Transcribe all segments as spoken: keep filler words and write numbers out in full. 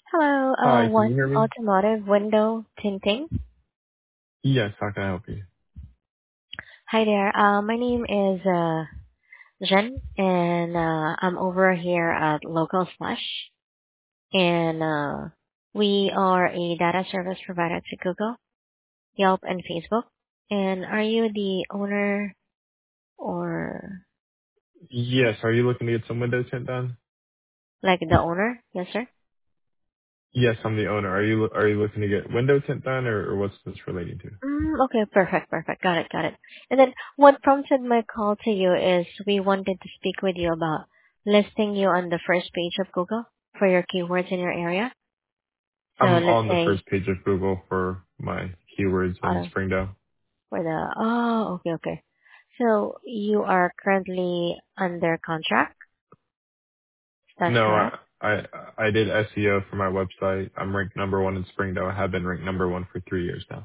Hello, uh, Hi, can you One hear me? Automotive Window Tinting. Yes, how can I help you? Hi there. Uh, my name is uh, Jen, and uh, I'm over here at Local Slash, and uh, we are a data service provider to Google, Yelp, and Facebook. And are you the owner or Yes, are you looking to get some window tint done? like the owner? Yes, sir. Yes, I'm the owner. Are you are you looking to get window tint done, or, or what's this relating to? Mm, okay, perfect, perfect. Got it, got it. And then what prompted my call to you is we wanted to speak with you about listing you on the first page of Google for your keywords in your area. So I'm let's on the say first page of Google for my keywords in auto Springdale. for the oh, okay, okay. So you are currently under contract. That's No, I, correct. I I did S E O for my website. I'm ranked number one in Springdale. I have been ranked number one for three years now.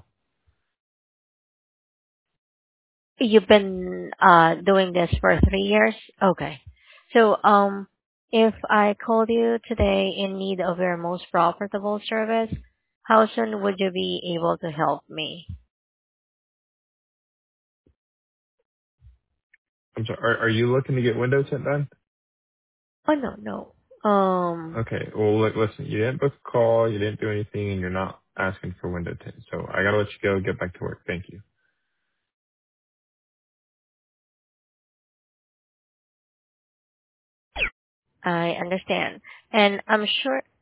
You've been uh doing this for three years? Okay. So um if I called you today in need of your most profitable service, how soon would you be able to help me? I'm sorry. Are, are you looking to get window tint done? Oh no, no. Um Okay. Well, look, listen. You didn't book a call. You didn't do anything, and you're not asking for window tint. So I gotta let you go. Get back to work. Thank you. I understand. And I'm sure